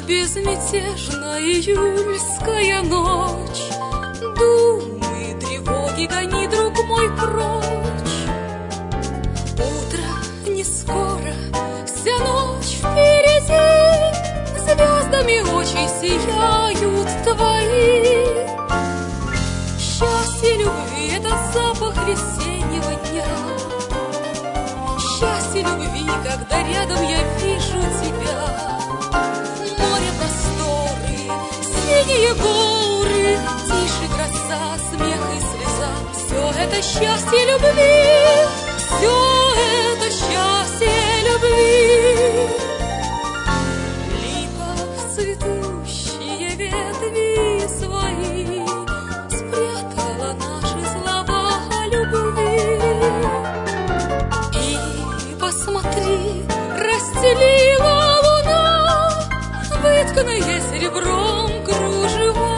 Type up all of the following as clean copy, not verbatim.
Безмятежна июльская ночь, думы, тревоги гони, друг мой, прочь. Утро не скоро, вся ночь впереди, звездами очи сияют твои. Счастье любви — это запах весеннего дня. Счастье любви, когда рядом я вижу тебя. Синие горы, тише гроза, смех и слеза. Все это счастье любви, все это счастье любви. Липа в цветущие ветви свои спрятала наши слова о любви. И посмотри, расстелила луна вытканное серебром кружева.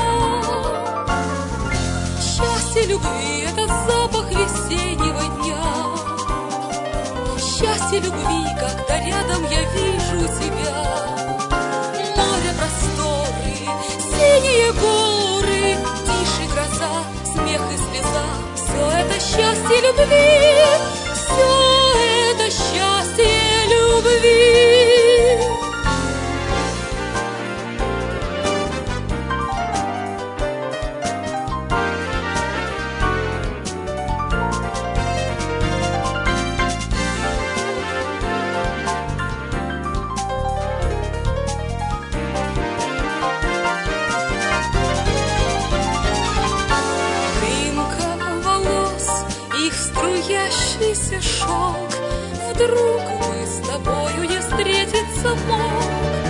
Счастье любви — это запах весеннего дня. Счастье любви, когда рядом я вижу тебя. Море, просторы, синие горы, тише гроза, смех и слеза. Все это счастье любви, все это счастье любви. Струящийся шелк, вдруг мы с тобою не встретиться мог.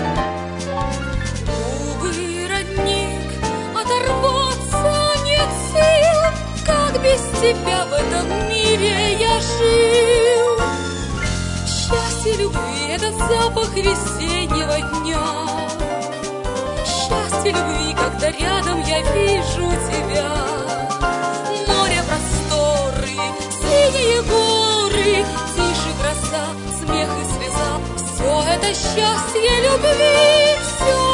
Губы, родник, оторваться нет сил, как без тебя в этом мире я жил. Счастье любви — это запах весеннего дня. Счастье любви, когда рядом я вижу тебя. Синие горы, тише гроза, смех и слеза. Все это счастье любви, все